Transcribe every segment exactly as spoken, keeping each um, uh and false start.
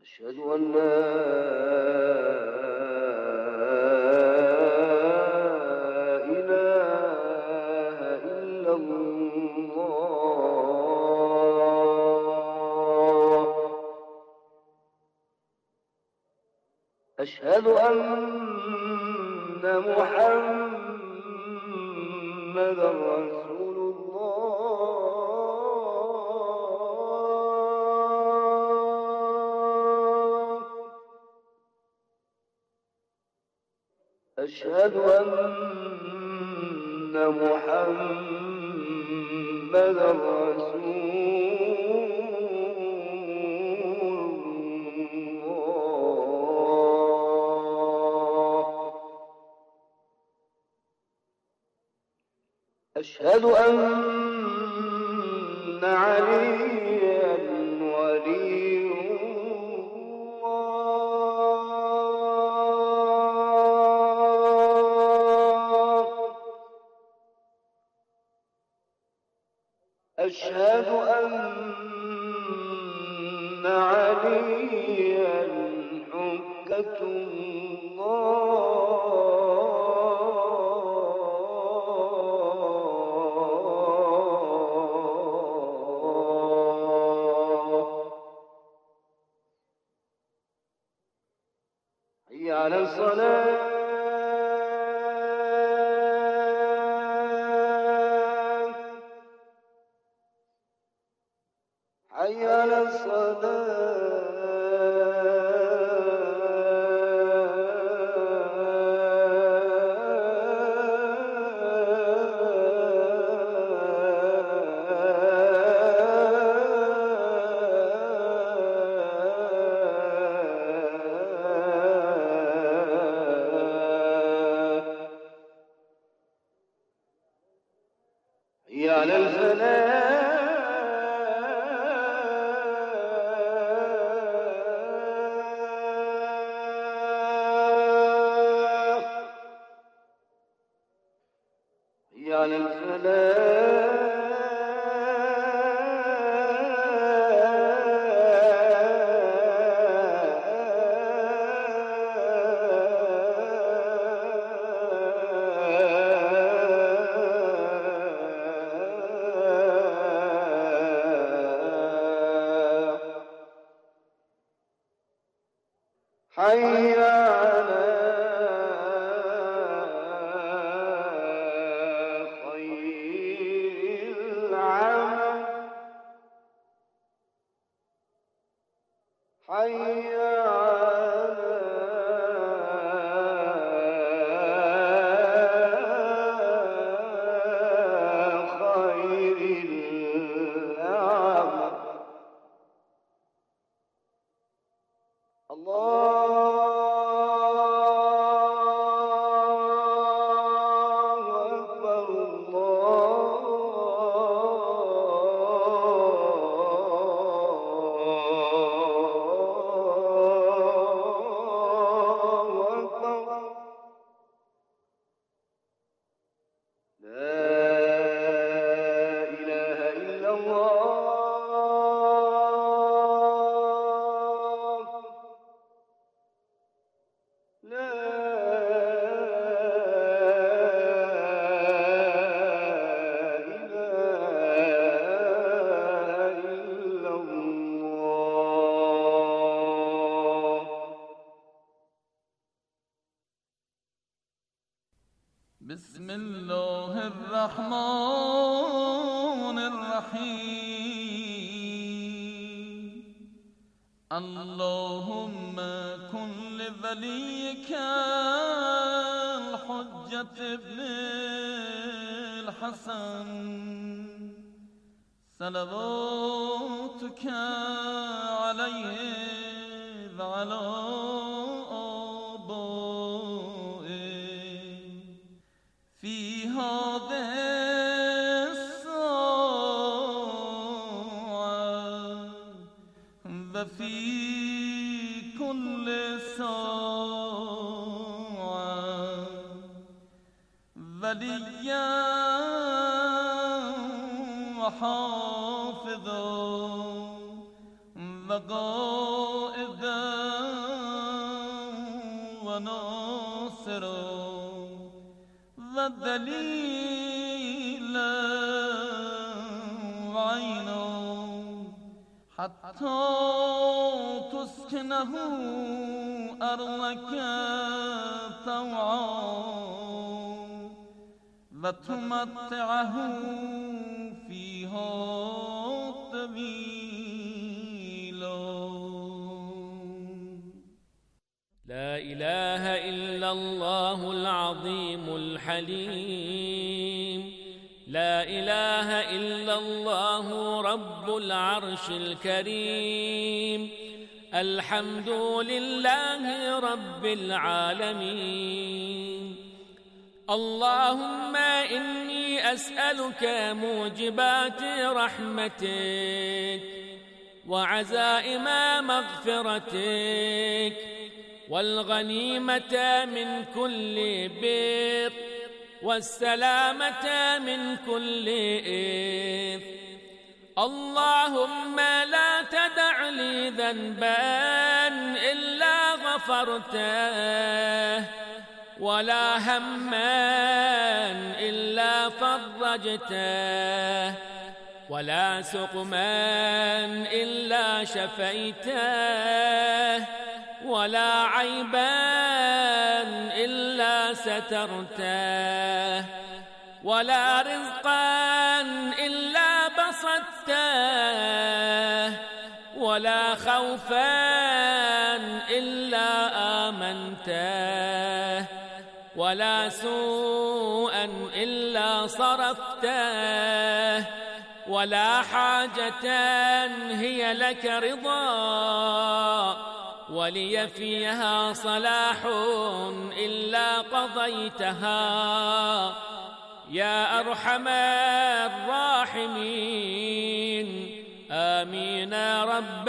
أشهد أن لا إله إلا الله. أشهد أن محمدا رسول الله. أشهد أن محمدا رسول الله. أشهد أن عليا ولي أشهد أن عليا حجة الله. حي على الصلاة. حي على الصلاة. حي على الفلاح. حي على الفلاح. حي على خير العمل. حي على خير العمل. الله أكبر. الله أكبر. لا إله إلا الله. لا إله إلا الله. بسم الله الرحمن الرحيم. اللهم كن لوليك الحجة ابن الحسن صلواتك عليه وعلى آبائه في هذه الساعة وفي كل ساعة وليا وحافظا وقائدا مبصر و دلیل و عین حتی تسکنه ارضک طوعا و تمتعه فیها طویلا. لا إله إلا الله العظيم الحليم، لا إله إلا الله رب العرش الكريم، الحمد لله رب العالمين. اللهم إني أسألك موجبات رحمتك وعزائم مغفرتك والغنيمة من كل بر والسلامة من كل إثم. اللهم لا تدع لي ذنبا إلا غفرته ولا هما إلا فرجته ولا سقما إلا شفيته ولا عيبا إلا سترته ولا رزقا إلا بسطته ولا خوفا إلا آمنته ولا سوءا إلا صرفته ولا حاجة هي لك رضا ولي فيها صلاح إلا قضيتها يا أرحم الراحمين. آمين رب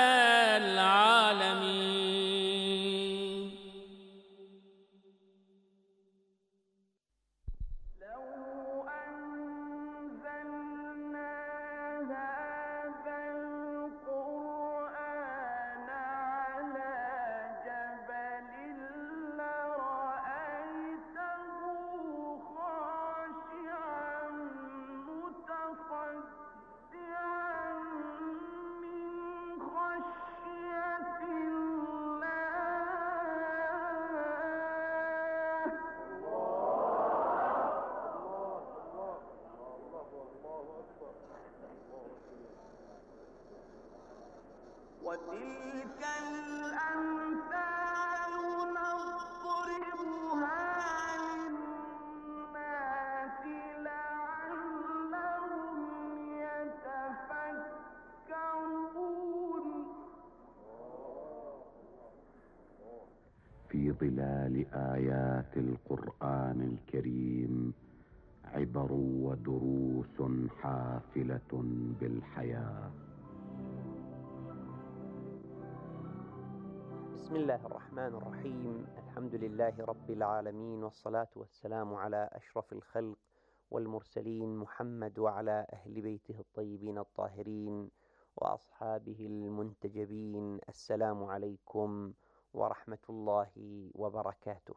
العالمين. وتلك الأمثال نضربها للناس لعلهم يتفكرون. في ظلال آيات القرآن الكريم عبر ودروس حافلة بالحياة. بسم الله الرحمن الرحيم. الحمد لله رب العالمين، والصلاة والسلام على أشرف الخلق والمرسلين محمد وعلى أهل بيته الطيبين الطاهرين وأصحابه المنتجبين. السلام عليكم ورحمة الله وبركاته.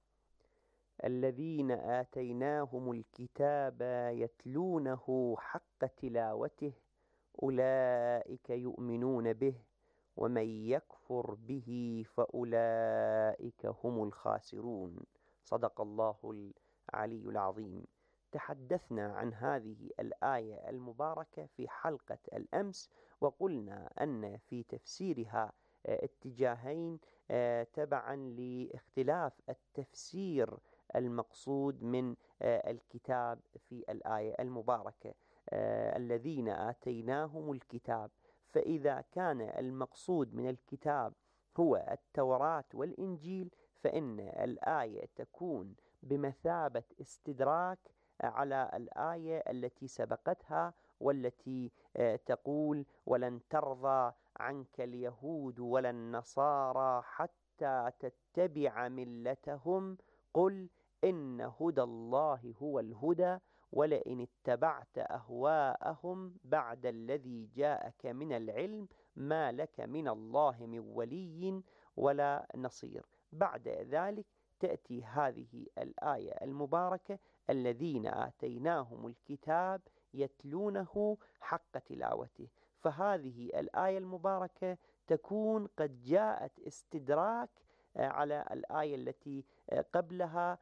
الذين آتيناهم الكتاب يتلونه حق تلاوته أولئك يؤمنون به ومن يكفر به فأولئك هم الخاسرون. صدق الله العلي العظيم. تحدثنا عن هذه الآية المباركة في حلقة الأمس، وقلنا أن في تفسيرها اتجاهين تبعا لاختلاف التفسير المقصود من الكتاب في الآية المباركة. الذين آتيناهم الكتاب، فإذا كان المقصود من الكتاب هو التوراة والإنجيل فإن الآية تكون بمثابة استدراك على الآية التي سبقتها والتي تقول ولن ترضى عنك اليهود ولا النصارى حتى تتبع ملتهم قل إن هدى الله هو الهدى ولئن اتبعت أهواءهم بعد الذي جاءك من العلم ما لك من الله من ولي ولا نصير. بعد ذلك تأتي هذه الآية المباركة: الذين آتيناهم الكتاب يتلونه حق تلاوته. فهذه الآية المباركة تكون قد جاءت استدراك على الآية التي قبلها،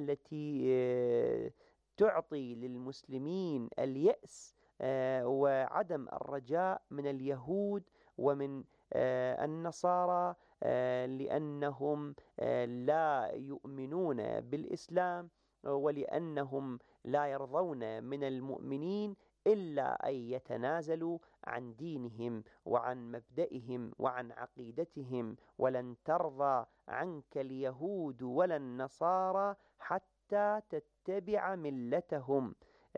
التي تعطي للمسلمين اليأس وعدم الرجاء من اليهود ومن النصارى، لأنهم لا يؤمنون بالإسلام، ولأنهم لا يرضون من المؤمنين إلا أن يتنازلوا عن دينهم وعن مبدئهم وعن عقيدتهم. ولن ترضى عنك اليهود ولا النصارى حتى تتبع ملتهم.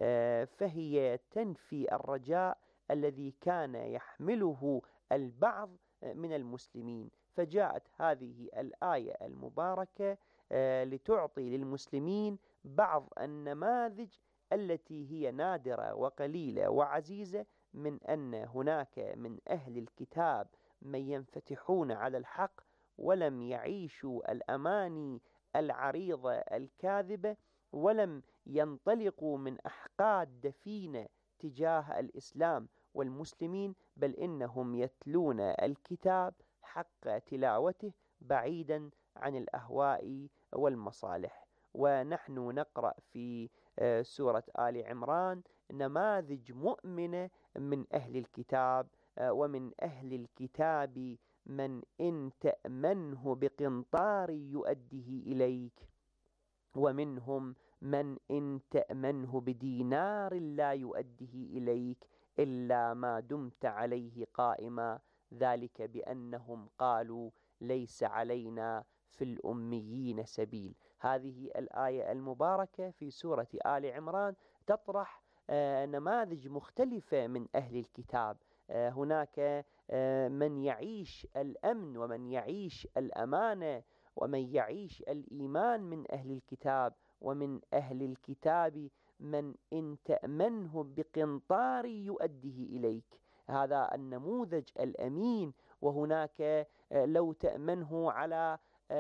فهي تنفي الرجاء الذي كان يحمله البعض من المسلمين. فجاءت هذه الآية المباركة لتعطي للمسلمين بعض النماذج التي هي نادرة وقليلة وعزيزة، من أن هناك من أهل الكتاب من ينفتحون على الحق ولم يعيشوا الأماني العريضة الكاذبة، ولم ينطلقوا من أحقاد دفينة تجاه الإسلام والمسلمين، بل إنهم يتلون الكتاب حق تلاوته بعيدا عن الأهواء والمصالح. ونحن نقرأ في سورة آل عمران نماذج مؤمنة من أهل الكتاب، ومن أهل الكتاب من إن تأمنه بقنطار يؤديه إليك، ومنهم من إن تأمنه بدينار لا يؤديه إليك إلا ما دمت عليه قائما، ذلك بأنهم قالوا ليس علينا في الأميين سبيل. هذه الآية المباركة في سورة آل عمران تطرح نماذج مختلفة من أهل الكتاب. هناك من يعيش الأمن ومن يعيش الأمانة ومن يعيش الإيمان من أهل الكتاب، ومن أهل الكتاب من إن تأمنه بقنطار يؤديه إليك، هذا النموذج الأمين. وهناك لو تأمنه على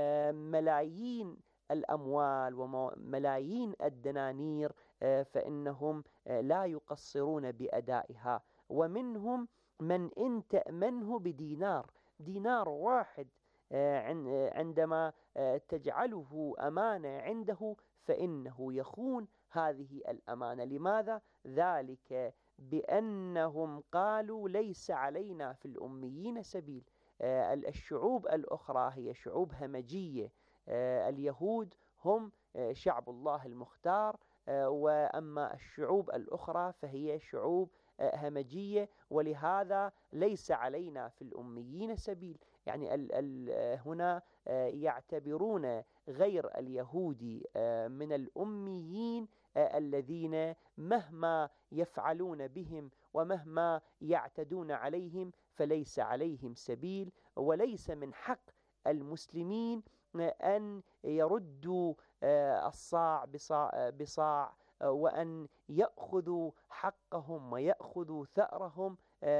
ملايين الأموال وملايين الدنانير فإنهم لا يقصرون بأدائها. ومنهم من إن تأمنه بدينار، دينار واحد عندما تجعله أمانة عنده فإنه يخون هذه الأمانة. لماذا؟ ذلك بأنهم قالوا ليس علينا في الأميين سبيل. الشعوب الأخرى هي شعوب همجية، اليهود هم شعب الله المختار، وأما الشعوب الأخرى فهي شعوب همجية، ولهذا ليس علينا في الأميين سبيل. يعني ال ال هنا يعتبرون غير اليهودي من الأميين الذين مهما يفعلون بهم ومهما يعتدون عليهم فليس عليهم سبيل، وليس من حق المسلمين أن يردوا الصاع بصاع, بصاع وأن يأخذوا حقهم ويأخذوا ثأرهم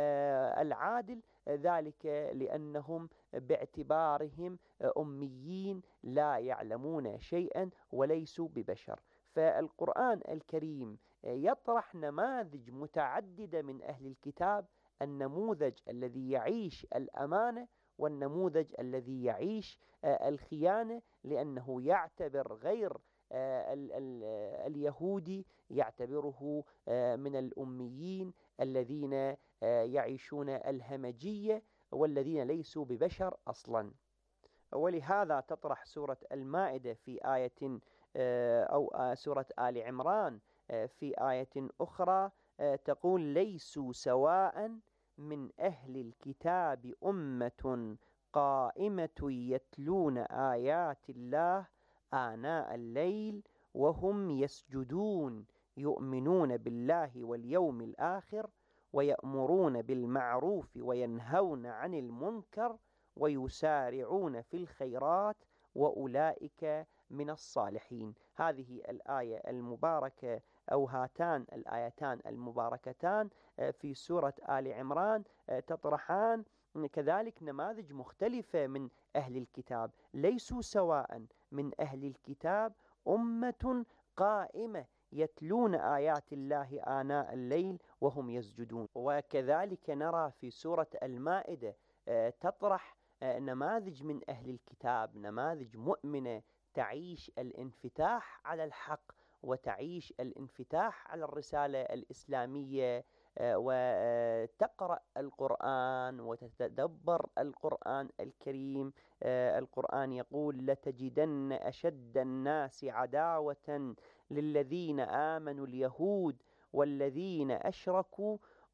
العادل، ذلك لأنهم باعتبارهم أميين لا يعلمون شيئا وليسوا ببشر. فالقرآن الكريم يطرح نماذج متعددة من أهل الكتاب، النموذج الذي يعيش الأمانة والنموذج الذي يعيش الخيانة، لأنه يعتبر غير ال ال اليهودي يعتبره من الأميين الذين يعيشون الهمجية والذين ليسوا ببشر أصلا. ولهذا تطرح سورة المائدة في آية أو سورة آل عمران في آية أخرى تقول ليسوا سواء من أهل الكتاب أمة قائمة يتلون آيات الله آناء الليل وهم يسجدون يؤمنون بالله واليوم الآخر ويأمرون بالمعروف وينهون عن المنكر ويسارعون في الخيرات وأولئك من الصالحين. هذه الآية المباركة أو هاتان الآيتان المباركتان في سورة آل عمران تطرحان كذلك نماذج مختلفة من أهل الكتاب، ليسوا سواء. من أهل الكتاب أمة قائمة يتلون آيات الله آناء الليل وهم يسجدون. وكذلك نرى في سورة المائدة تطرح نماذج من أهل الكتاب، نماذج مؤمنة تعيش الانفتاح على الحق وتعيش الانفتاح على الرسالة الإسلامية، وتقرأ القرآن وتتدبر القرآن الكريم. القرآن يقول: لتجدن أشد الناس عداوة للذين آمنوا اليهود والذين أشركوا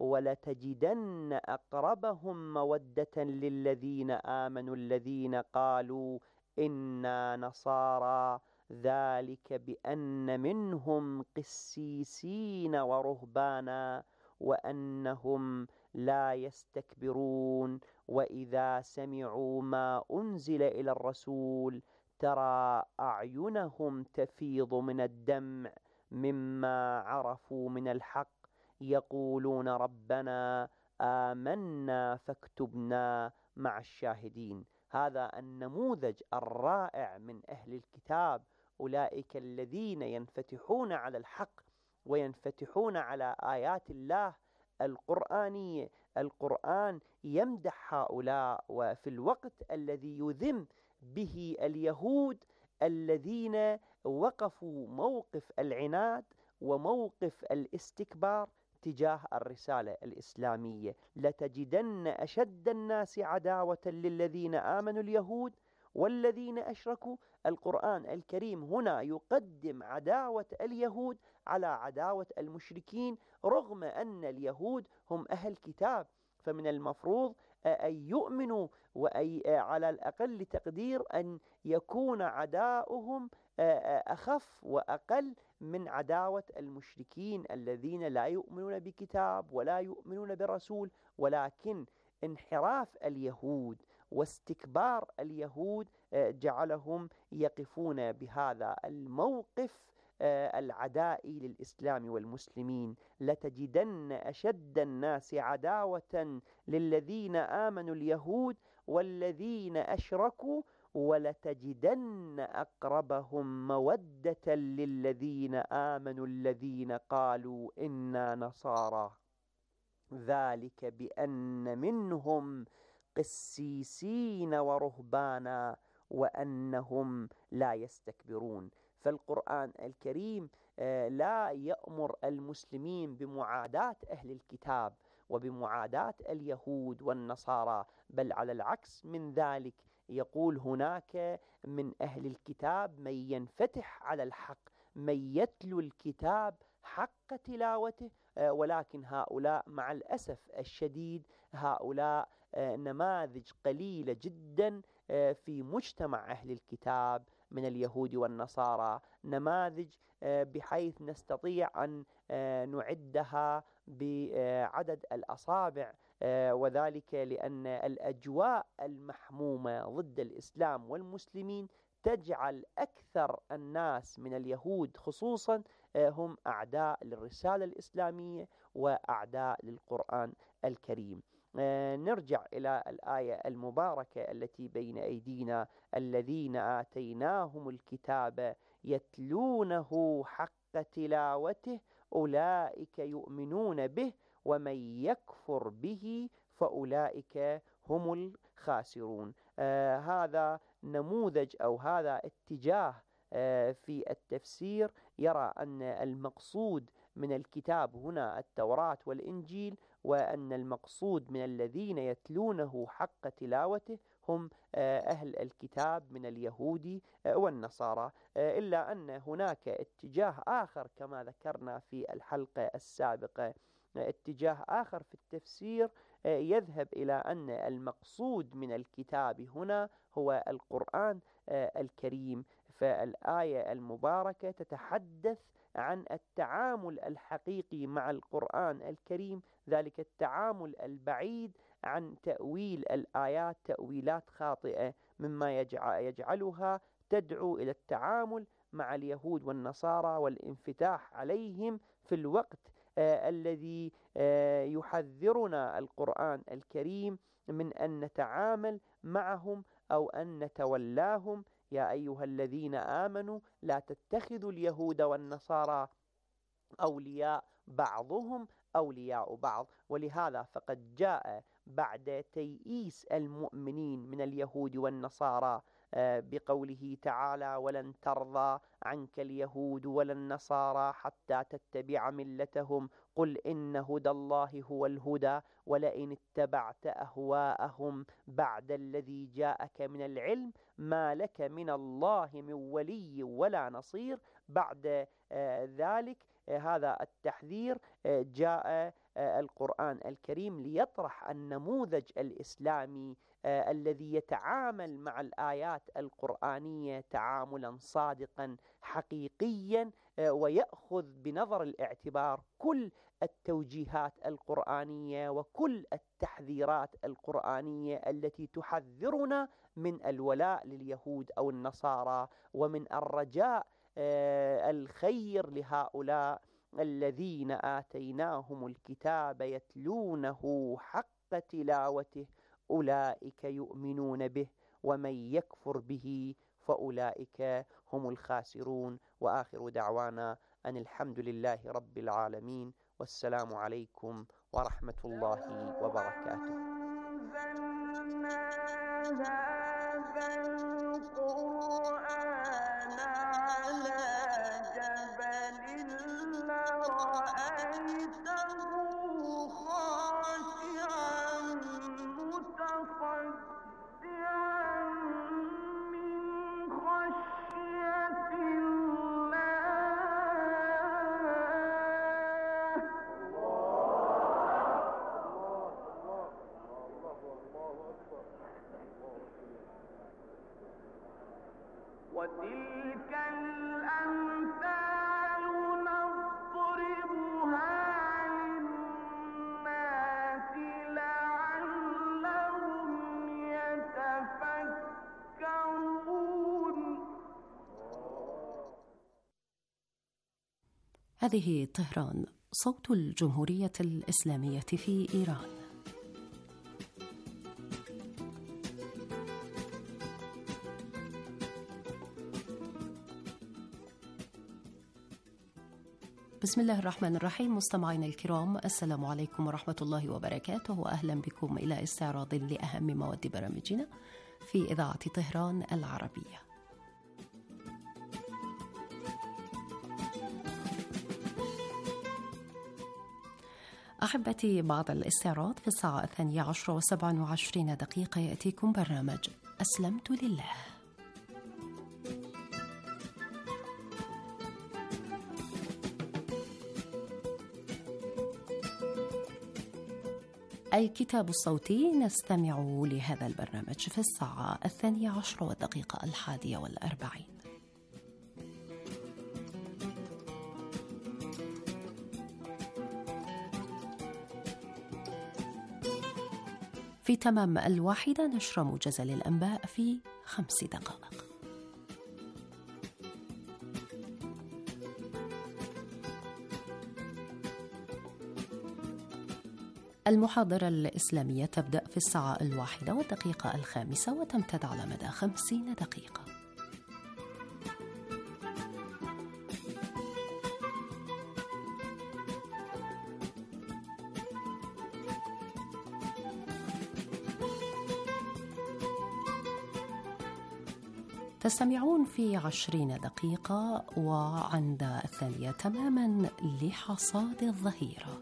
ولتجدن أقربهم مودة للذين آمنوا الذين قالوا إنا نصارى ذلك بأن منهم قسيسين ورهبانا وأنهم لا يستكبرون وإذا سمعوا ما أنزل إلى الرسول ترى أعينهم تفيض من الدمع مما عرفوا من الحق يقولون ربنا آمنا فاكتبنا مع الشاهدين. هذا النموذج الرائع من أهل الكتاب، أولئك الذين ينفتحون على الحق وينفتحون على آيات الله القرآنية. القرآن يمدح هؤلاء، وفي الوقت الذي يذم به اليهود الذين وقفوا موقف العناد وموقف الاستكبار تجاه الرسالة الإسلامية. لتجدن أشد الناس عداوة للذين آمنوا اليهود والذين أشركوا. القرآن الكريم هنا يقدم عداوة اليهود على عداوة المشركين، رغم أن اليهود هم أهل كتاب، فمن المفروض أن يؤمنوا، وأي على الأقل تقدير أن يكون عداؤهم أخف وأقل من عداوة المشركين الذين لا يؤمنون بكتاب ولا يؤمنون برسول. ولكن انحراف اليهود واستكبار اليهود جعلهم يقفون بهذا الموقف العدائي للإسلام والمسلمين. لتجدن أشد الناس عداوة للذين آمنوا اليهود والذين أشركوا ولتجدن أقربهم مودة للذين آمنوا الذين قالوا إنا نصارى ذلك بأن منهم قسيسين ورهبانا وأنهم لا يستكبرون. فالقرآن الكريم لا يأمر المسلمين بمعاداة أهل الكتاب وبمعاداة اليهود والنصارى، بل على العكس من ذلك يقول هناك من أهل الكتاب من ينفتح على الحق، من يتلو الكتاب حق تلاوته. ولكن هؤلاء مع الأسف الشديد هؤلاء نماذج قليلة جدا في مجتمع أهل الكتاب من اليهود والنصارى، نماذج بحيث نستطيع أن نعدها بعدد الأصابع، وذلك لأن الأجواء المحمومة ضد الإسلام والمسلمين تجعل أكثر الناس من اليهود خصوصا هم أعداء للرسالة الإسلامية وأعداء للقرآن الكريم. نرجع إلى الآية المباركة التي بين أيدينا: الذين آتيناهم الكتاب يتلونه حق تلاوته أولئك يؤمنون به ومن يكفر به فأولئك هم الخاسرون. آه هذا نموذج أو هذا اتجاه آه في التفسير يرى أن المقصود من الكتاب هنا التوراة والإنجيل، وأن المقصود من الذين يتلونه حق تلاوته هم أهل الكتاب من اليهود والنصارى. إلا أن هناك اتجاه آخر كما ذكرنا في الحلقة السابقة، اتجاه آخر في التفسير يذهب إلى أن المقصود من الكتاب هنا هو القرآن الكريم. فالآية المباركة تتحدث عن التعامل الحقيقي مع القرآن الكريم، ذلك التعامل البعيد عن تأويل الآيات تأويلات خاطئة مما يجعلها تدعو إلى التعامل مع اليهود والنصارى والانفتاح عليهم في الوقت آه الذي آه يحذرنا القرآن الكريم من أن نتعامل معهم أو أن نتولاهم. يا أيها الذين آمنوا لا تتخذوا اليهود والنصارى أولياء بعضهم أولياء بعض. ولهذا فقد جاء بعد تيئيس المؤمنين من اليهود والنصارى بقوله تعالى: ولن ترضى عنك اليهود ولا النصارى حتى تتبع ملتهم قل إن هدى الله هو الهدى ولئن اتبعت أهواءهم بعد الذي جاءك من العلم ما لك من الله من ولي ولا نصير. بعد ذلك هذا التحذير جاء القرآن الكريم ليطرح النموذج الإسلامي الذي يتعامل مع الآيات القرآنية تعاملا صادقا حقيقيا، ويأخذ بنظر الاعتبار كل التوجيهات القرآنية وكل التحذيرات القرآنية التي تحذرنا من الولاء لليهود أو النصارى ومن الرجاء الخير لهؤلاء الذين آتيناهم الكتاب يتلونه حق تلاوته أولئك يؤمنون به ومن يكفر به فأولئك هم الخاسرون. وآخر دعوانا أن الحمد لله رب العالمين، والسلام عليكم ورحمة الله وبركاته. وتلك الأمثال نضربها للناس لعلهم يتفكرون. هذه طهران، صوت الجمهورية الإسلامية في إيران. بسم الله الرحمن الرحيم. مستمعينا الكرام، السلام عليكم ورحمة الله وبركاته، وأهلا بكم إلى استعراض لأهم مواد برامجنا في إذاعة طهران العربية. أحبتي، بعد الاستعراض في الساعة الثانية عشر وسبع وعشرين دقيقة يأتيكم برنامج أسلمت لله. الكتاب الصوتي نستمع لهذا البرنامج في الساعة الثانية عشر والدقيقة الحادية والأربعين. في تمام الواحدة نشر موجز للأنباء في خمس دقائق. المحاضرة الإسلامية تبدأ في الساعة الواحدة والدقيقة الخامسة وتمتد على مدى خمسين دقيقة. تستمعون في عشرين دقيقة وعند الثانية تماما لحصاد الظهيرة.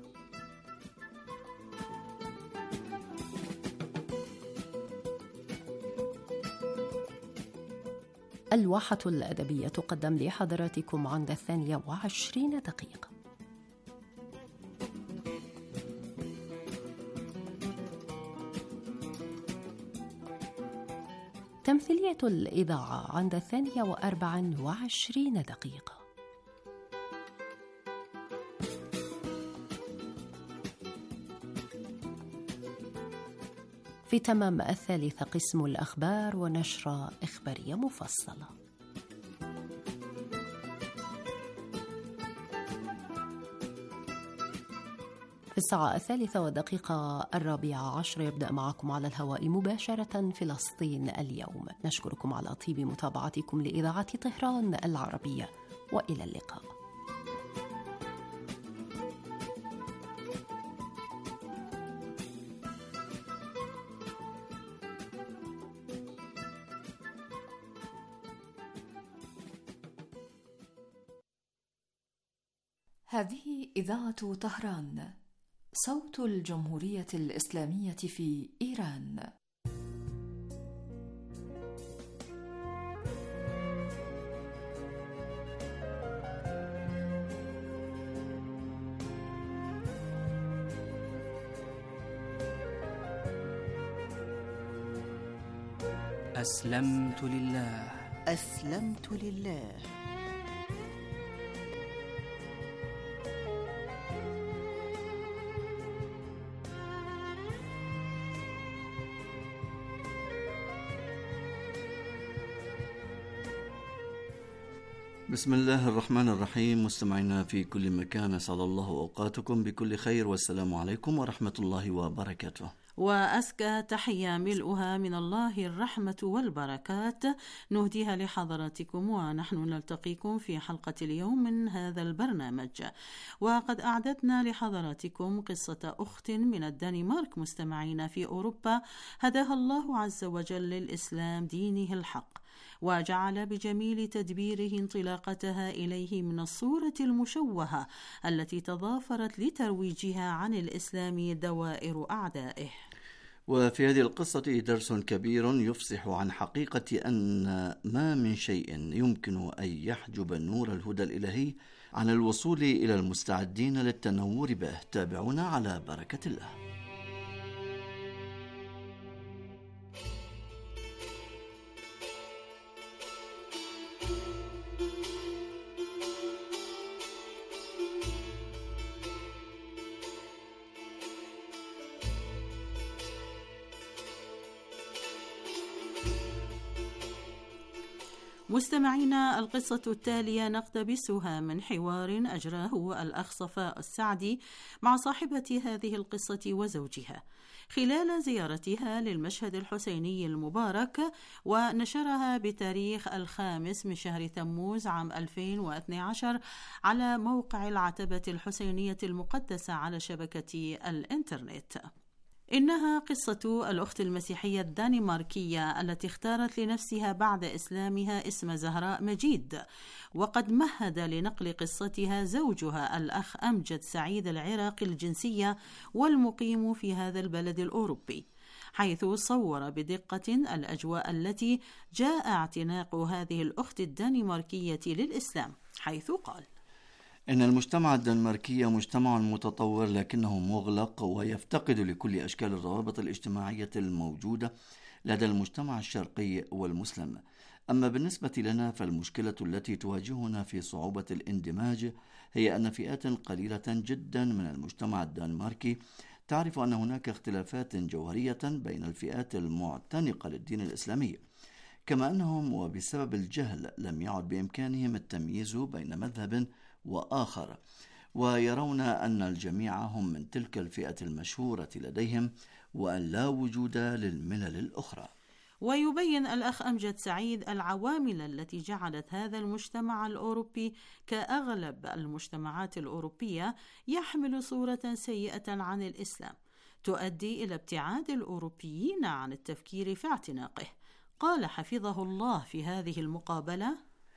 الواحة الأدبية تقدم لحضراتكم عند الثانية وعشرين دقيقة. تمثيلية الإذاعة عند الثانية وأربع وعشرين دقيقة. في تمام الثالثة قسم الأخبار ونشرة إخبارية مفصلة. في الساعة الثالثة والدقيقة الرابعة عشر يبدأ معكم على الهواء مباشرة فلسطين اليوم. نشكركم على طيب متابعتكم لإذاعة طهران العربية، وإلى اللقاء. هذه إذاعة طهران، صوت الجمهورية الإسلامية في إيران. أسلمت لله أسلمت لله بسم الله الرحمن الرحيم. مستمعينا في كل مكان، أسعد الله أوقاتكم بكل خير، والسلام عليكم ورحمة الله وبركاته. وأزكى تحية ملؤها من الله الرحمة والبركات نهديها لحضراتكم، ونحن نلتقيكم في حلقة اليوم من هذا البرنامج. وقد أعددنا لحضراتكم قصة أخت من الدنمارك مستمعين في أوروبا هداها الله عز وجل للإسلام دينه الحق، وجعل بجميل تدبيره انطلاقتها إليه من الصورة المشوهة التي تضافرت لترويجها عن الإسلام دوائر أعدائه. وفي هذه القصة درس كبير يفصح عن حقيقة أن ما من شيء يمكن أن يحجب نور الهدى الإلهي عن الوصول إلى المستعدين للتنور به. تابعونا على بركة الله. مستمعينا، القصة التالية نقتبسها من حوار أجراه الأخ صفاء السعدي مع صاحبة هذه القصة وزوجها خلال زيارتها للمشهد الحسيني المبارك، ونشرها بتاريخ الخامس من شهر تموز عام ألفين واثني عشر على موقع العتبة الحسينية المقدسة على شبكة الإنترنت. إنها قصة الأخت المسيحية الدنماركية التي اختارت لنفسها بعد إسلامها اسم زهراء مجيد، وقد مهد لنقل قصتها زوجها الأخ أمجد سعيد العراقي الجنسية والمقيم في هذا البلد الأوروبي، حيث صور بدقة الأجواء التي جاء اعتناق هذه الأخت الدنماركية للإسلام، حيث قال: إن المجتمع الدنماركي مجتمع متطور لكنه مغلق ويفتقد لكل أشكال الروابط الاجتماعية الموجودة لدى المجتمع الشرقي والمسلم. أما بالنسبة لنا فالمشكلة التي تواجهنا في صعوبة الاندماج هي أن فئات قليلة جدا من المجتمع الدنماركي تعرف أن هناك اختلافات جوهرية بين الفئات المعتنقة للدين الإسلامي، كما أنهم وبسبب الجهل لم يعد بإمكانهم التمييز بين مذهب وآخر، ويرون أن الجميع هم من تلك الفئة المشهورة لديهم وأن لا وجود للملل الأخرى. ويبين الأخ أمجد سعيد العوامل التي جعلت هذا المجتمع الأوروبي كأغلب المجتمعات الأوروبية يحمل صورة سيئة عن الإسلام تؤدي إلى ابتعاد الأوروبيين عن التفكير في اعتناقه. قال حفظه الله في هذه المقابلة: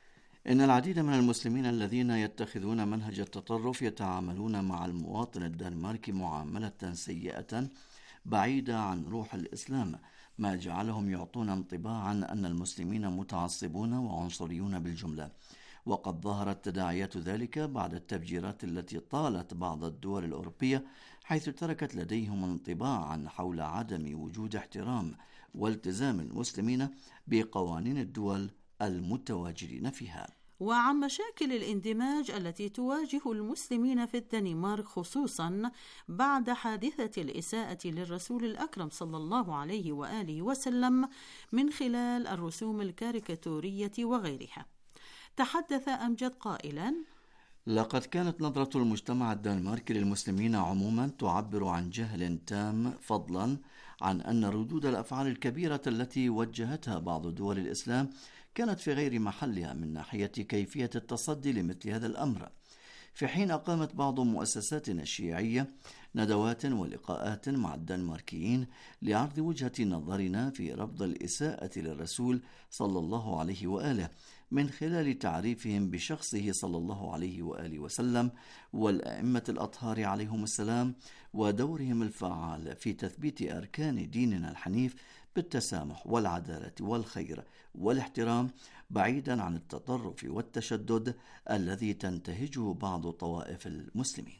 إن العديد من المسلمين الذين يتخذون منهج التطرف يتعاملون مع المواطن الدنماركي معاملة سيئة بعيدة عن روح الإسلام، ما جعلهم يعطون انطباعا أن المسلمين متعصبون وعنصريون بالجملة. وقد ظهرت تداعيات ذلك بعد التفجيرات التي طالت بعض الدول الأوروبية، حيث تركت لديهم انطباعا حول عدم وجود احترام والتزام المسلمين بقوانين الدول المتواجدين فيها. وعن مشاكل الاندماج التي تواجه المسلمين في الدنمارك خصوصا بعد حادثة الإساءة للرسول الأكرم صلى الله عليه وآله وسلم من خلال الرسوم الكاريكاتورية وغيرها، تحدث أمجد قائلا: لقد كانت نظرة المجتمع الدنماركي للمسلمين عموما تعبر عن جهل تام، فضلا عن أن ردود الأفعال الكبيرة التي وجهتها بعض دول الإسلام كانت في غير محلها من ناحية كيفية التصدي لمثل هذا الأمر. في حين أقامت بعض مؤسساتنا الشيعية ندوات ولقاءات مع الدنماركيين لعرض وجهة نظرنا في رفض الإساءة للرسول صلى الله عليه وآله من خلال تعريفهم بشخصه صلى الله عليه وآله وسلم والأئمة الأطهار عليهم السلام ودورهم الفعال في تثبيت أركان ديننا الحنيف بالتسامح والعدالة والخير والاحترام، بعيدا عن التطرف والتشدد الذي تنتهجه بعض طوائف المسلمين.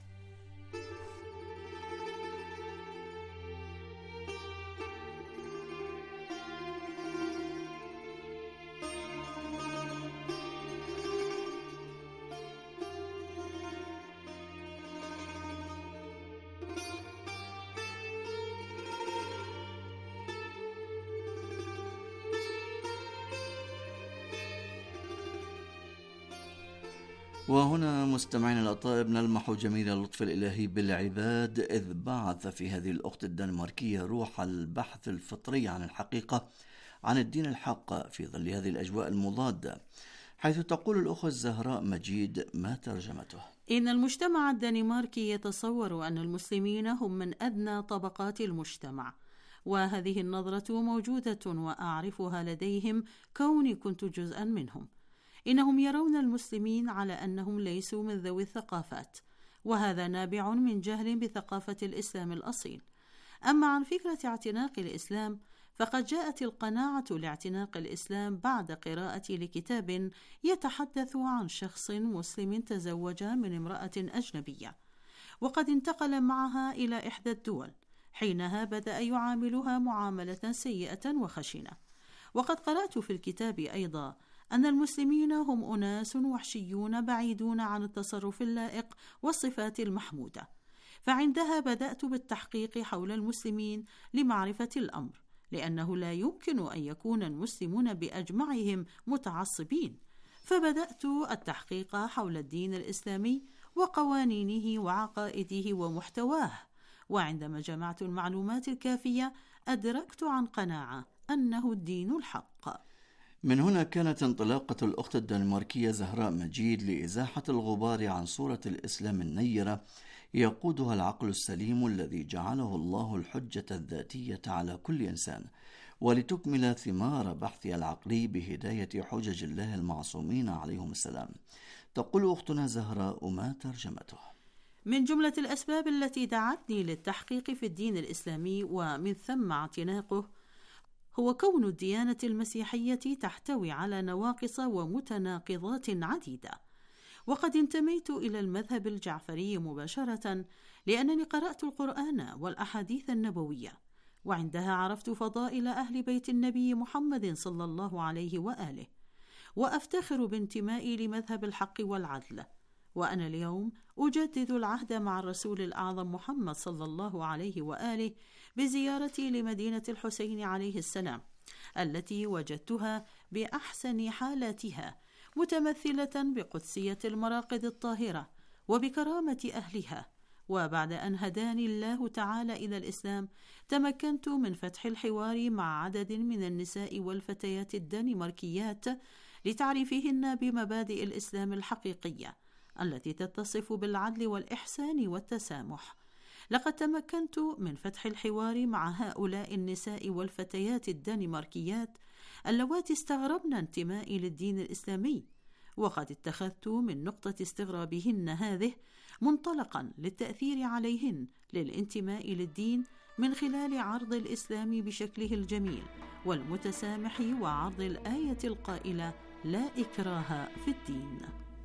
وهنا مستمعين الأطيب نلمح جميل اللطف الإلهي بالعباد، إذ بعث في هذه الأخت الدنماركية روح البحث الفطري عن الحقيقة، عن الدين الحق في ظل هذه الأجواء المضادة، حيث تقول الأخت زهراء مجيد ما ترجمته: إن المجتمع الدنماركي يتصور أن المسلمين هم من أدنى طبقات المجتمع، وهذه النظرة موجودة وأعرفها لديهم كوني كنت جزءا منهم. إنهم يرون المسلمين على أنهم ليسوا من ذوي الثقافات، وهذا نابع من جهل بثقافة الإسلام الأصيل. أما عن فكرة اعتناق الإسلام فقد جاءت القناعة لاعتناق الإسلام بعد قراءة لكتاب يتحدث عن شخص مسلم تزوج من امرأة أجنبية، وقد انتقل معها إلى إحدى الدول، حينها بدأ يعاملها معاملة سيئة وخشنة. وقد قرأت في الكتاب أيضا أن المسلمين هم أناس وحشيون بعيدون عن التصرف اللائق والصفات المحمودة، فعندها بدأت بالتحقيق حول المسلمين لمعرفة الأمر، لأنه لا يمكن أن يكون المسلمون بأجمعهم متعصبين. فبدأت التحقيق حول الدين الإسلامي وقوانينه وعقائده ومحتواه، وعندما جمعت المعلومات الكافية أدركت عن قناعة أنه الدين الحق. من هنا كانت انطلاقة الأخت الدنماركية زهراء مجيد لإزاحة الغبار عن صورة الإسلام النيرة يقودها العقل السليم الذي جعله الله الحجة الذاتية على كل إنسان، ولتكمل ثمار بحثها العقلي بهداية حجج الله المعصومين عليهم السلام. تقول أختنا زهراء ما ترجمته: من جملة الأسباب التي دعتني للتحقيق في الدين الإسلامي ومن ثم اعتناقه هو كون الديانة المسيحية تحتوي على نواقص ومتناقضات عديدة. وقد انتميت إلى المذهب الجعفري مباشرة لأنني قرأت القرآن والأحاديث النبوية، وعندها عرفت فضائل أهل بيت النبي محمد صلى الله عليه وآله، وأفتخر بانتمائي لمذهب الحق والعدل. وأنا اليوم أجدد العهد مع الرسول الأعظم محمد صلى الله عليه وآله بزيارتي لمدينة الحسين عليه السلام، التي وجدتها بأحسن حالاتها، متمثلة بقدسية المراقد الطاهرة وبكرامة أهلها. وبعد أن هداني الله تعالى إلى الإسلام تمكنت من فتح الحوار مع عدد من النساء والفتيات الدنماركيات لتعريفهن بمبادئ الإسلام الحقيقية التي تتصف بالعدل والإحسان والتسامح. لقد تمكنت من فتح الحوار مع هؤلاء النساء والفتيات الدنماركيات اللواتي استغربن انتمائي للدين الإسلامي، وقد اتخذت من نقطة استغرابهن هذه منطلقا للتأثير عليهن للانتماء للدين من خلال عرض الإسلام بشكله الجميل والمتسامح، وعرض الآية القائلة لا إكراه في الدين.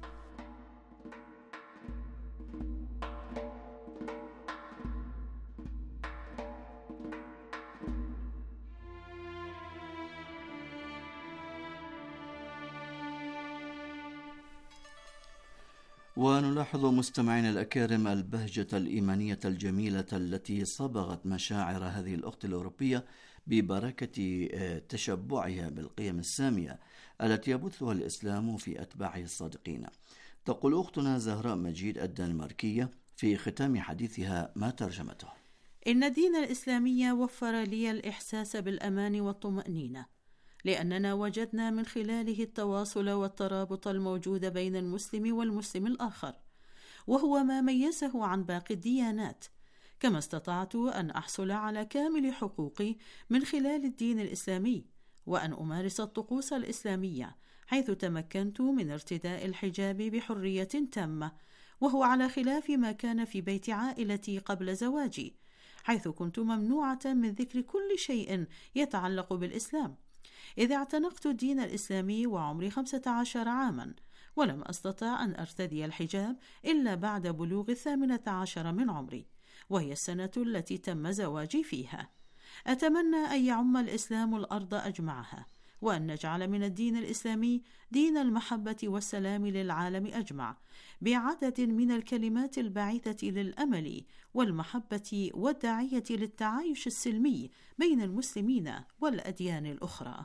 ونلاحظ مستمعين الأكارم البهجة الإيمانية الجميلة التي صبغت مشاعر هذه الأخت الأوروبية ببركة تشبعها بالقيم السامية التي يبثها الإسلام في أتباعه الصادقين. تقول أختنا زهراء مجيد الدنماركية في ختام حديثها ما ترجمته: إن الدين الإسلامي وفر لي الإحساس بالأمان والطمأنينة، لأننا وجدنا من خلاله التواصل والترابط الموجود بين المسلم والمسلم الآخر، وهو ما ميزه عن باقي الديانات. كما استطعت أن أحصل على كامل حقوقي من خلال الدين الإسلامي، وأن أمارس الطقوس الإسلامية، حيث تمكنت من ارتداء الحجاب بحرية تامة، وهو على خلاف ما كان في بيت عائلتي قبل زواجي، حيث كنت ممنوعة من ذكر كل شيء يتعلق بالإسلام، إذا اعتنقت الدين الإسلامي وعمري خمسة عشر عاما، ولم أستطع أن أرتدي الحجاب إلا بعد بلوغ الثامنة عشر من عمري، وهي السنة التي تم زواجي فيها. أتمنى أن يعم الإسلام الأرض أجمعها، وأن نجعل من الدين الإسلامي دين المحبة والسلام للعالم أجمع، بعدد من الكلمات البعيثة للأمل والمحبة والداعية للتعايش السلمي بين المسلمين والأديان الأخرى.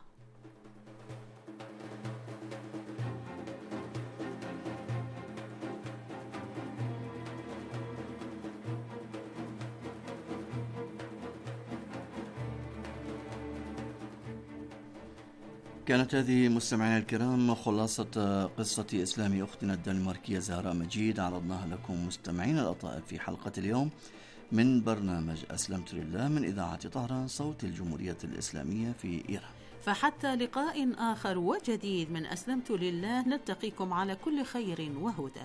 كانت هذه مستمعينا الكرام خلاصة قصة إسلام أختنا الدنماركية زهراء مجيد، عرضناها لكم مستمعينا الأطياء في حلقة اليوم من برنامج أسلمت لله من إذاعة طهران صوت الجمهورية الإسلامية في إيران. فحتى لقاء آخر وجديد من أسلمت لله، نلتقيكم على كل خير وهدى.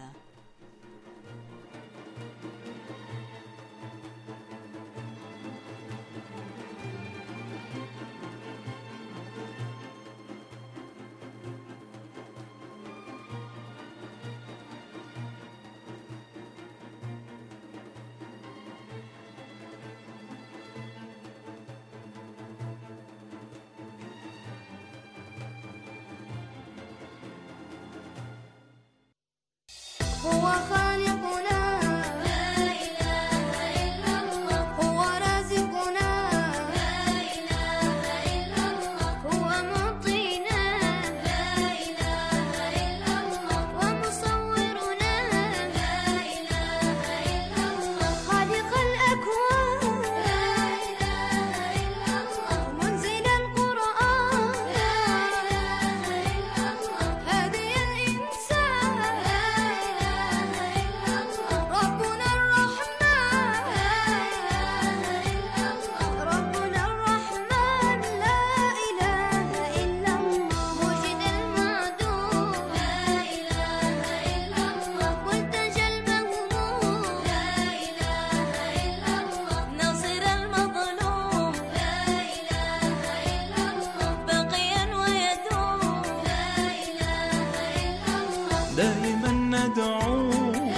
هو خالقنا لا إله إلا الله، هو رازقنا لا إله إلا الله، هو معطينا لا إله إلا الله، ومصورنا لا إله إلا الله، خالق الأكوان لا إله إلا الله، منزل القرآن لا إله إلا الله، هادي الإنسان لا إله إلا الله، ربنا الرحمن لا إله إلا الله، ربنا الرحمن لا إله إلا الله، موجد المعدوم لا إله إلا الله، منتج المهموم لا إله إلا الله، ناصر المظلوم لا إله إلا الله، باقيا ويدوم لا إله إلا الله، دائما ندعو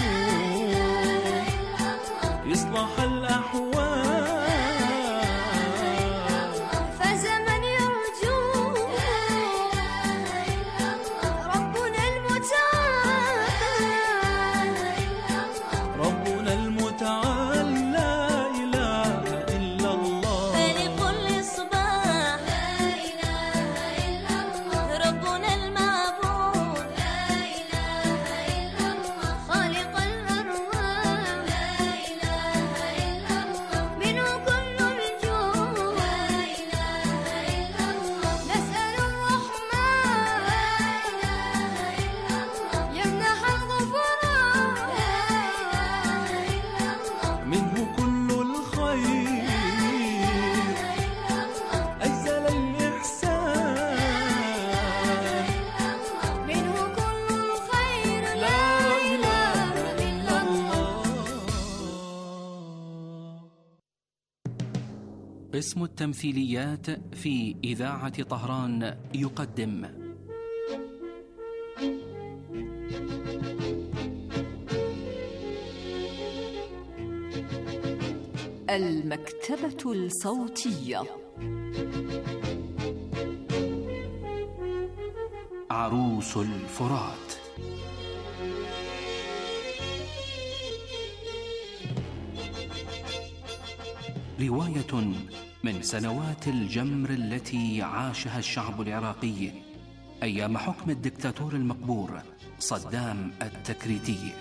إصلاح الأحوال، فزمن يرجو لا إله إلا الله، ربنا المتعال لا إله إلا الله، ربنا المتعال لا إله إلا الله، خالق الإصباح لا إله إلا الله، ربنا المعبود لا إله إلا الله، خالق الأرواح لا إله إلا الله، منه كل الجود لا إله إلا الله، نسأل الرحمن لا إله إلا الله، يمنح الغفران لا إله إلا الله، منه كل الخير أجزل الإحسان، منه كل الخير لا إله إلا الله. قسم التمثيليات في إذاعة طهران يقدم المكتبة الصوتية. عروس الفرات. رواية من سنوات الجمر التي عاشها الشعب العراقي أيام حكم الدكتاتور المقبور صدام التكريتي.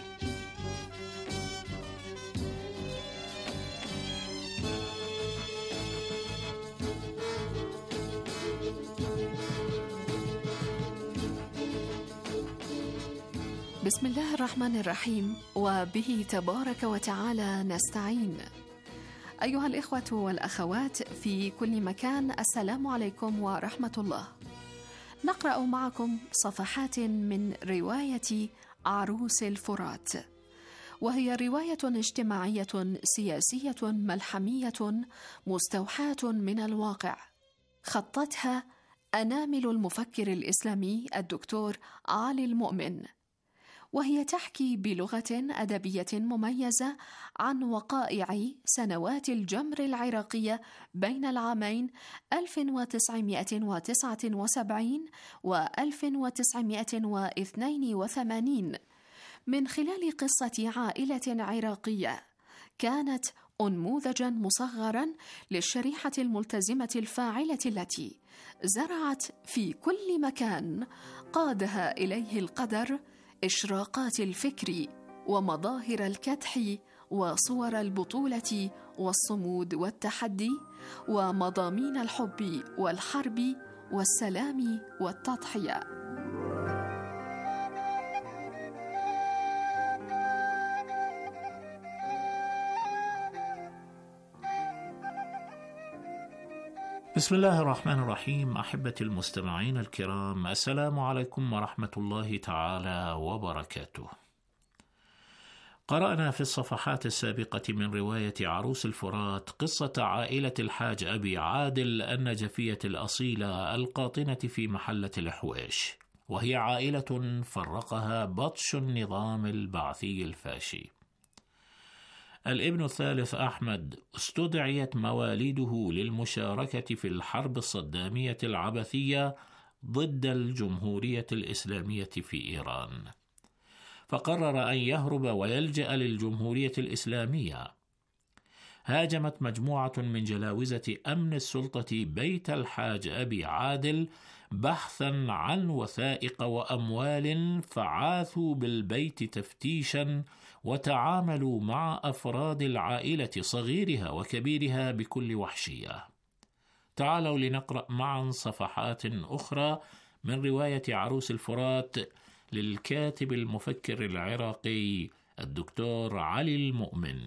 بسم الله الرحمن الرحيم، وبه تبارك وتعالى نستعين. أيها الإخوة والأخوات في كل مكان، السلام عليكم ورحمة الله. نقرأ معكم صفحات من رواية عروس الفرات، وهي رواية اجتماعية سياسية ملحمية مستوحاة من الواقع، خطتها أنامل المفكر الإسلامي الدكتور علي المؤمن، وهي تحكي بلغة أدبية مميزة عن وقائع سنوات الجمر العراقية بين العامين ألف وتسعمائة وتسعة وسبعين و ألف وتسعمائة واثنين وثمانين، من خلال قصة عائلة عراقية كانت أنموذجا مصغرا للشريحة الملتزمة الفاعلة التي زرعت في كل مكان قادها إليه القدر إشراقات الفكر ومظاهر الكدح وصور البطولة والصمود والتحدي ومضامين الحب والحرب والسلام والتضحية. بسم الله الرحمن الرحيم. أحبتي المستمعين الكرام، السلام عليكم ورحمة الله تعالى وبركاته. قرأنا في الصفحات السابقة من رواية عروس الفرات قصة عائلة الحاج أبي عادل النجفية الأصيلة القاطنة في محلة الحويش، وهي عائلة فرقها بطش النظام البعثي الفاشي. الابن الثالث أحمد استدعيت مواليده للمشاركة في الحرب الصدامية العبثية ضد الجمهورية الإسلامية في إيران، فقرر أن يهرب ويلجأ للجمهورية الإسلامية. هاجمت مجموعة من جلاوزة أمن السلطة بيت الحاج أبي عادل بحثا عن وثائق وأموال، فعاثوا بالبيت تفتيشا وتعاملوا مع أفراد العائلة صغيرها وكبيرها بكل وحشية. تعالوا لنقرأ معا صفحات أخرى من رواية عروس الفرات للكاتب المفكر العراقي الدكتور علي المؤمن.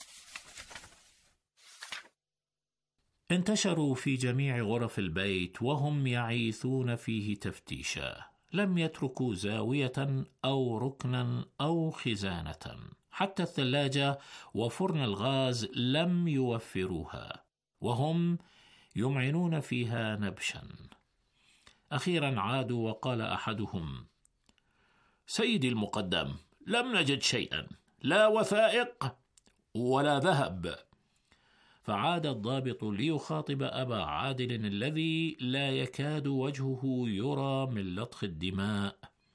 انتشروا في جميع غرف البيت وهم يعيثون فيه تفتيشا، لم يتركوا زاوية أو ركنا أو خزانة، حتى الثلاجة وفرن الغاز لم يوفروها، وهم يمعنون فيها نبشا. أخيرا عادوا وقال أحدهم: سيدي المقدم، لم نجد شيئا، لا وثائق ولا ذهب. فعاد الضابط ليخاطب أبا عادل الذي لا يكاد وجهه يرى من لطخ الدماء: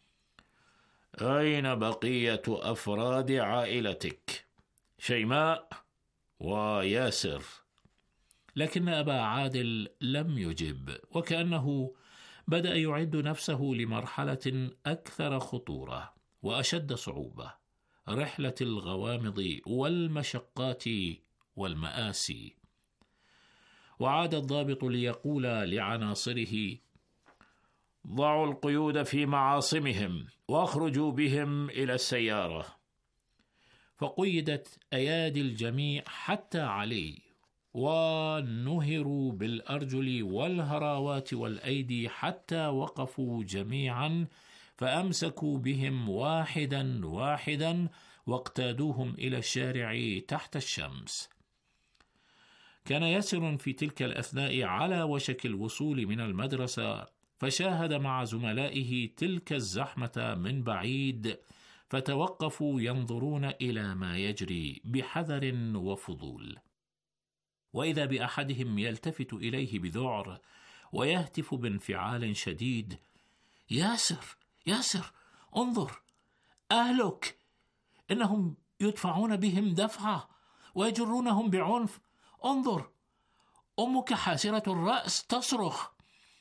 أين بقية أفراد عائلتك شيماء وياسر؟ لكن أبا عادل لم يجب، وكأنه بدأ يعد نفسه لمرحلة أكثر خطورة وأشد صعوبة، رحلة الغوامض والمشقات والمآسي. وعاد الضابط ليقول لعناصره: ضعوا القيود في معاصمهم واخرجوا بهم إلى السيارة. فقيدت أيادي الجميع حتى علي، ونهروا بالأرجل والهراوات والأيدي حتى وقفوا جميعا، فأمسكوا بهم واحدا واحدا واقتادوهم إلى الشارع تحت الشمس. كان ياسر في تلك الأثناء على وشك الوصول من المدرسة، فشاهد مع زملائه تلك الزحمة من بعيد، فتوقفوا ينظرون إلى ما يجري بحذر وفضول. وإذا بأحدهم يلتفت إليه بذعر ويهتف بانفعال شديد: ياسر ياسر انظر، أهلك، إنهم يدفعون بهم دفعة ويجرونهم بعنف، انظر، أمك حاسرة الرأس تصرخ،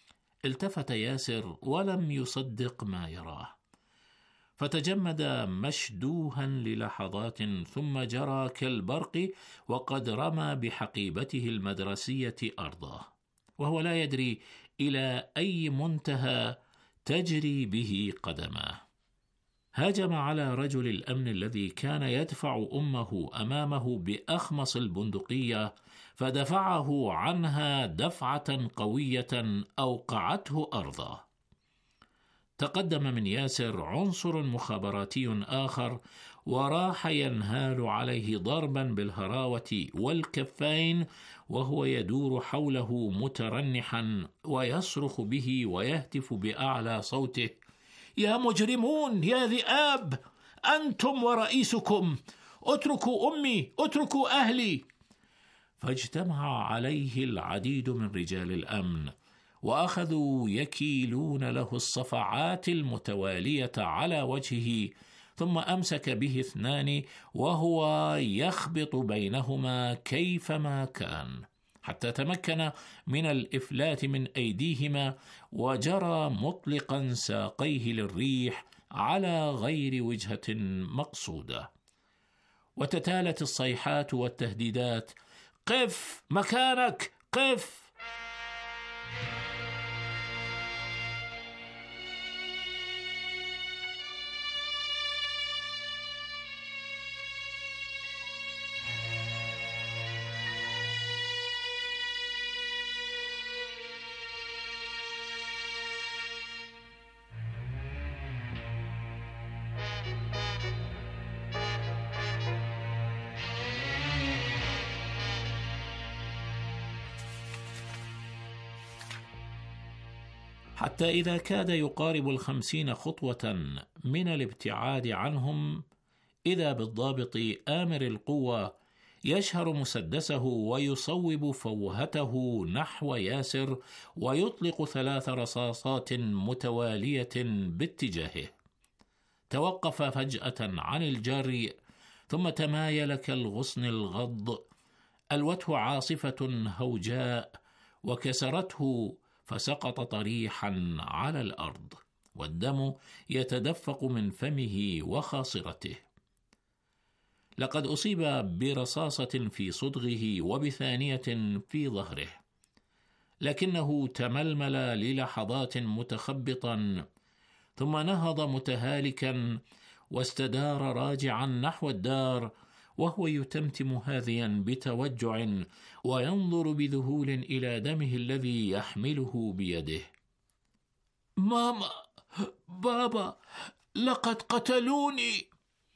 التفت ياسر ولم يصدق ما يراه، فتجمد مشدوها للحظات ثم جرى كالبرق وقد رمى بحقيبته المدرسية أرضاه، وهو لا يدري إلى أي منتهى تجري به قدماه. هاجم على رجل الأمن الذي كان يدفع أمه أمامه بأخمص البندقية، فدفعه عنها دفعة قوية أوقعته أرضه. تقدم من ياسر عنصر مخابراتي آخر وراح ينهال عليه ضربا بالهراوة والكفين، وهو يدور حوله مترنحا ويصرخ به ويهتف بأعلى صوته: يا مجرمون، يا ذئاب، أنتم ورئيسكم، اتركوا أمي، اتركوا أهلي. فاجتمع عليه العديد من رجال الأمن وأخذوا يكيلون له الصفعات المتوالية على وجهه، ثم أمسك به اثنان وهو يخبط بينهما كيفما كان، حتى تمكن من الإفلات من أيديهما وجرى مطلقا ساقيه للريح على غير وجهة مقصودة. وتتالت الصيحات والتهديدات: قف مكانك، قف. حتى إذا كاد يقارب الخمسين خطوة من الابتعاد عنهم، إذا بالضابط آمر القوة يشهر مسدسه ويصوب فوهته نحو ياسر ويطلق ثلاث رصاصات متوالية باتجاهه. توقف فجأة عن الجري، ثم تمايل كالغصن الغض، ألوته عاصفة هوجاء وكسرته فسقط طريحا على الأرض، والدم يتدفق من فمه وخاصرته. لقد أصيب برصاصة في صدغه وبثانية في ظهره، لكنه تململ للحظات متخبطا، ثم نهض متهالكا واستدار راجعا نحو الدار، وهو يتمتم هاذيا بتوجع وينظر بذهول إلى دمه الذي يحمله بيده. ماما، بابا، لقد قتلوني.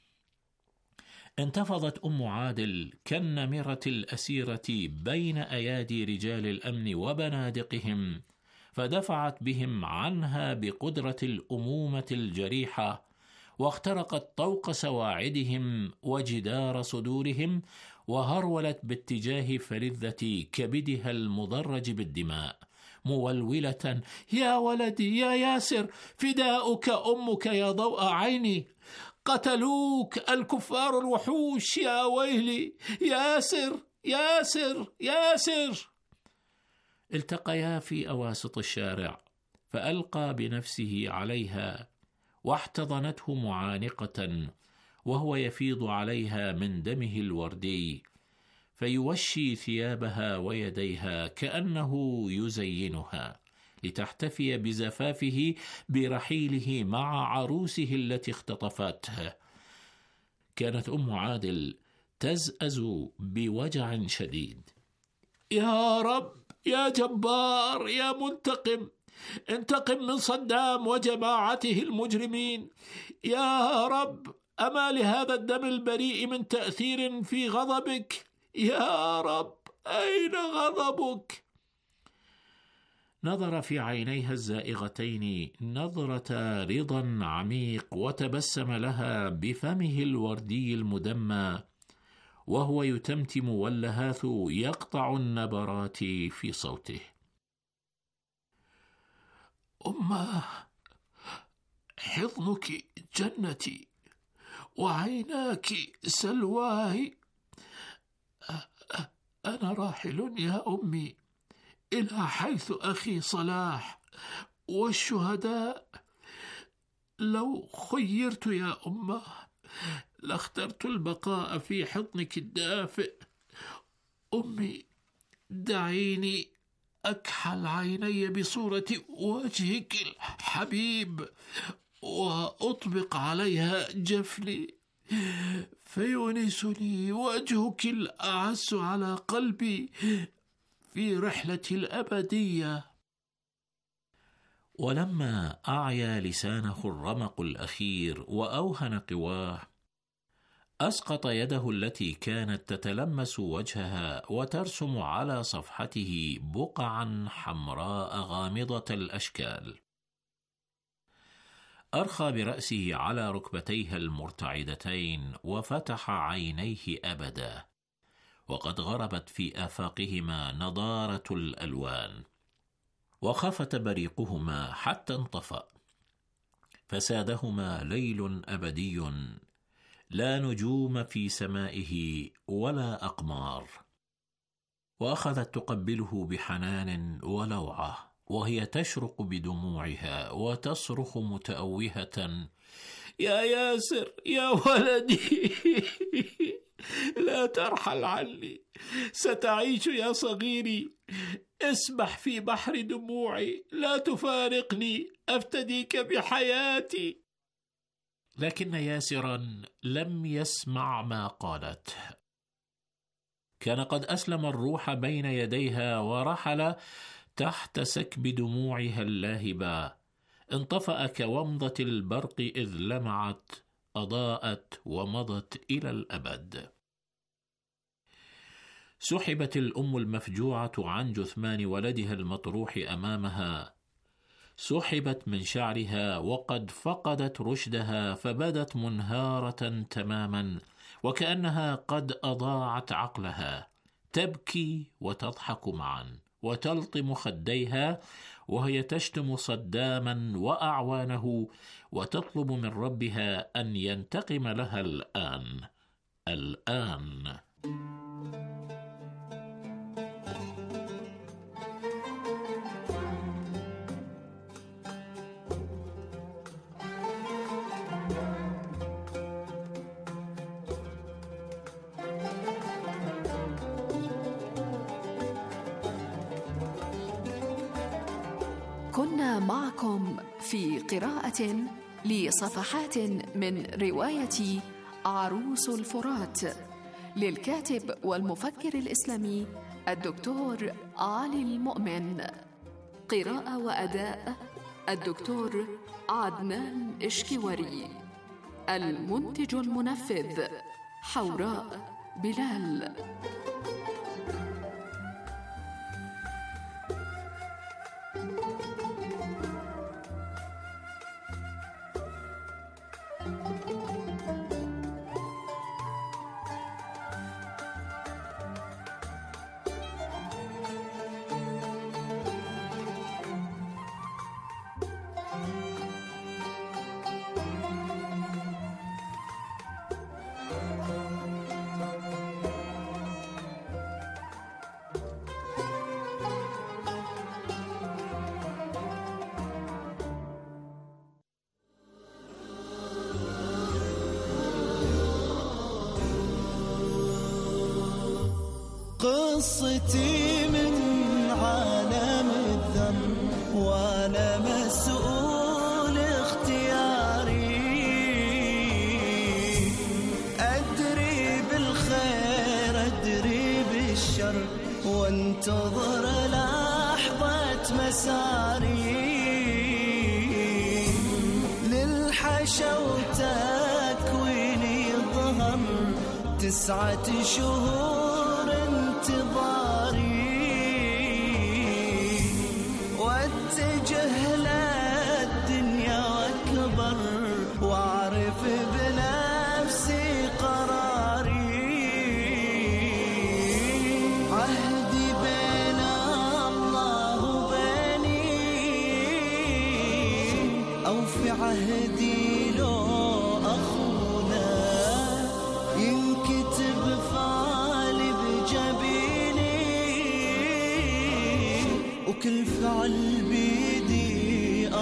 انتفضت أم عادل كالنمرة الأسيرة بين أيادي رجال الأمن وبنادقهم، فدفعت بهم عنها بقدرة الأمومة الجريحة، واخترقت طوق سواعدهم وجدار صدورهم، وهرولت باتجاه فلذة كبدها المضرج بالدماء مولولة: يا ولدي يا ياسر، فداؤك أمك يا ضوء عيني، قتلوك الكفار الوحوش، يا ويلي، ياسر ياسر ياسر. التقيا في أواسط الشارع، فألقى بنفسه عليها واحتضنته معانقة وهو يفيض عليها من دمه الوردي، فيوشي ثيابها ويديها كأنه يزينها لتحتفي بزفافه برحيله مع عروسه التي اختطفته. كانت أم عادل تزأز بوجع شديد: يا رب، يا جبار، يا منتقم، انتقم من صدام وجماعته المجرمين. يا رب، أما لهذا الدم البريء من تأثير في غضبك؟ يا رب، أين غضبك؟ نظر في عينيها الزائغتين نظرة رضا عميق، وتبسم لها بفمه الوردي المدمى وهو يتمتم واللهاث يقطع النبرات في صوته: أماه، حضنك جنتي وعيناك سلواي. أنا راحل يا أمي إلى حيث أخي صلاح، والشهداء. لو خيرت يا أمه لاخترت البقاء في حضنك الدافئ. أمي، دعيني أكحل عيني بصورة وجهك الحبيب وأطبق عليها جفني، فيونسني وجهك الأعز على قلبي في رحلتي الأبدية. ولما أعيا لسانه الرمق الأخير وأوهن قواه، أسقط يده التي كانت تتلمس وجهها وترسم على صفحته بقعا حمراء غامضة الأشكال. أرخى برأسه على ركبتيها المرتعدتين وفتح عينيه أبدا، وقد غربت في آفاقهما نضارة الألوان، وخفت بريقهما حتى انطفأ، فسادهما ليل أبدي لا نجوم في سمائه ولا أقمار. وأخذت تقبله بحنان ولوعة وهي تشرق بدموعها وتصرخ متأوهة: يا ياسر يا ولدي، لا ترحل عني، ستعيش يا صغيري، اسبح في بحر دموعي، لا تفارقني، أفتديك بحياتي. لكن ياسرا لم يسمع ما قالت. كان قد أسلم الروح بين يديها ورحل تحت سكب دموعها اللاهبة، انطفأ كومضة البرق إذ لمعت، أضاءت ومضت إلى الأبد. سحبت الأم المفجوعة عن جثمان ولدها المطروح أمامها، سحبت من شعرها وقد فقدت رشدها، فبدت منهارة تماما وكأنها قد أضاعت عقلها، تبكي وتضحك معا وتلطم خديها وهي تشتم صداما وأعوانه وتطلب من ربها أن ينتقم لها الآن الآن. كنا معكم في قراءة لصفحات من رواية عروس الفرات للكاتب والمفكر الإسلامي الدكتور علي المؤمن. قراءة وأداء الدكتور عدنان إشكواري. المنتج المنفذ حوراء بلال. قصتي من عالم الذم وانا مسؤول اختياري، ادري بالخير ادري بالشر وانتظر لحظة مساري، للحشا وتكويني ظهر تسعة شهور انتظاري، واتجه للدنيا واكبر واعرف بنفسي قراري، عهدي بين الله وبيني او في عهدي لو اخونا ينكتب فعلي بجبيني وكل فعل بيدي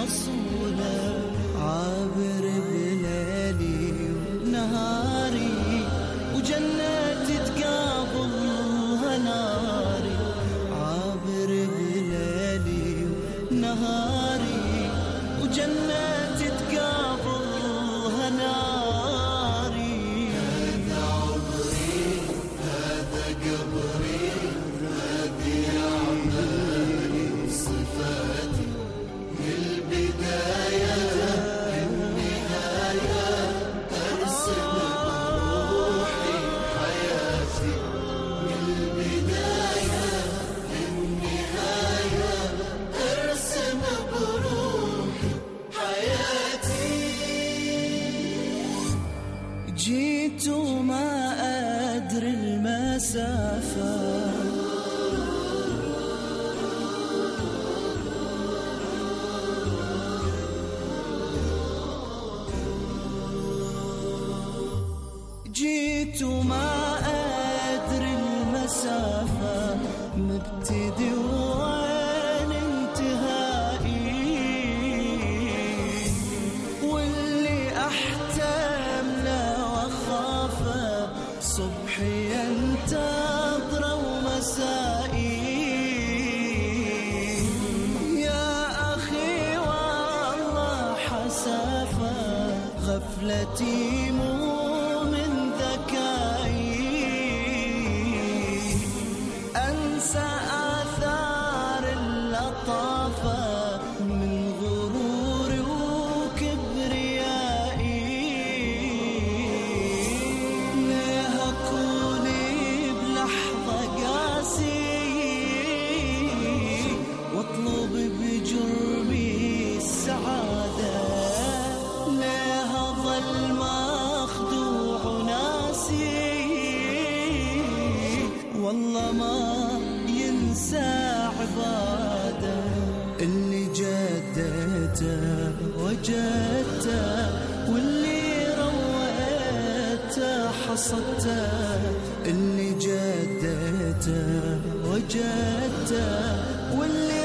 رسوله عابر بليلي ونهاري وجنة تقابلها ناري عابر بليلي ونهاري وجنة تقابلها ناري هذا عمري هذا قبري هذه أعمالي وصفاتي البداية النهاية أرسم بروحي حياتي البداية النهاية أرسم بروحي حياتي جيت وما أدري المسافة جيت وما أدري المسافة مبتدي وين انتهائي واللي أحتمله وأخافه صبحي ينتظره ومسائي يا أخي والله حسافة غفلتي مو من ذكائي أنسى آثار اللطافة من غروري وكبريائي ليه أكوني بلحظة قاسي واطلب بجرمي السعادة ليه أظل مخدوع ناسي والله ما ينسى عباده اللي جدته وجدته واللي رويته حصدته اللي جدته وجدته واللي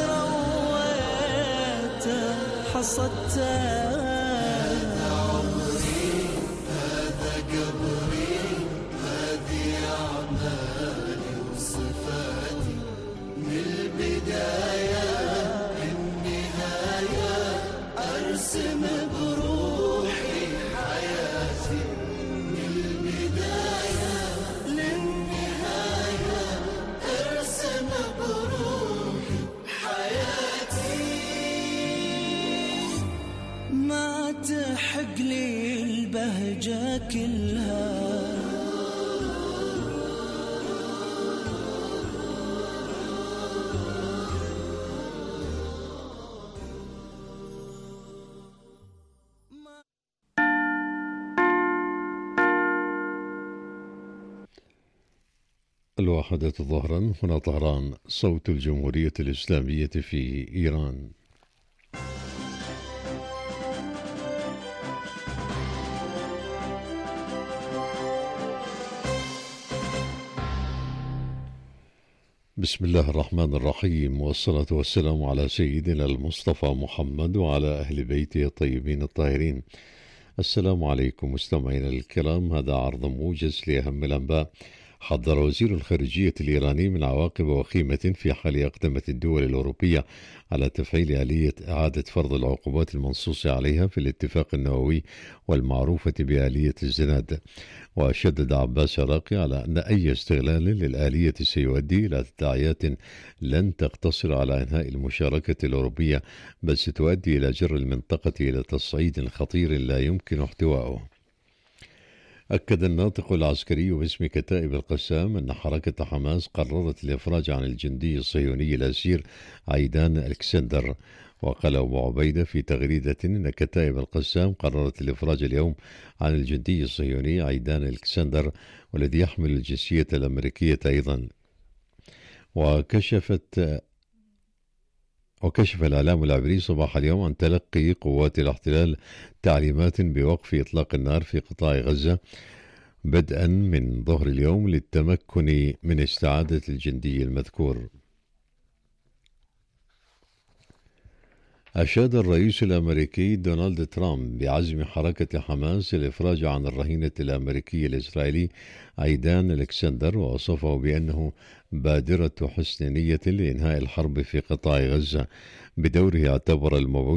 رويته حصدته هذا عمري هذا قبري هذه أعمالي وصفاتي البداية النهاية أرسم بروحي حياتي البداية للنهاية أرسم بروحي حياتي ما تحق لي البهجة كلها الواحدة ظهرا هنا طهران صوت الجمهورية الإسلامية في إيران. بسم الله الرحمن الرحيم والصلاة والسلام على سيدنا المصطفى محمد وعلى أهل بيته الطيبين الطاهرين. السلام عليكم مستمعينا الكرام، هذا عرض موجز لأهم الأنباء. حذر وزير الخارجية الإيراني من عواقب وخيمة في حال أقدمت الدول الأوروبية على تفعيل آلية إعادة فرض العقوبات المنصوص عليها في الاتفاق النووي والمعروفة بآلية الزناد. وشدد عباس عراقي على أن أي استغلال للآلية سيؤدي إلى تداعيات لن تقتصر على إنهاء المشاركة الأوروبية، بل ستؤدي إلى جر المنطقة إلى تصعيد خطير لا يمكن احتواءه. أكد الناطق العسكري باسم كتائب القسام أن حركة حماس قررت الإفراج عن الجندي الصهيوني الأسير عيدان ألكسندر. وقال أبو عبيدة في تغريدة أن كتائب القسام قررت الإفراج اليوم عن الجندي الصهيوني عيدان ألكسندر والذي يحمل الجنسية الأمريكية أيضا. وكشفت وكشف الإعلام العبري صباح اليوم عن تلقي قوات الاحتلال تعليمات بوقف إطلاق النار في قطاع غزة بدءا من ظهر اليوم للتمكن من استعادة الجندي المذكور. أشاد الرئيس الأمريكي دونالد ترامب بعزم حركة حماس الإفراج عن الرهينة الأمريكي الإسرائيلي عيدان ألكسندر، ووصفه بأنه بادرة حسن نية لإنهاء الحرب في قطاع غزة. بدوره اعتبر المبعوث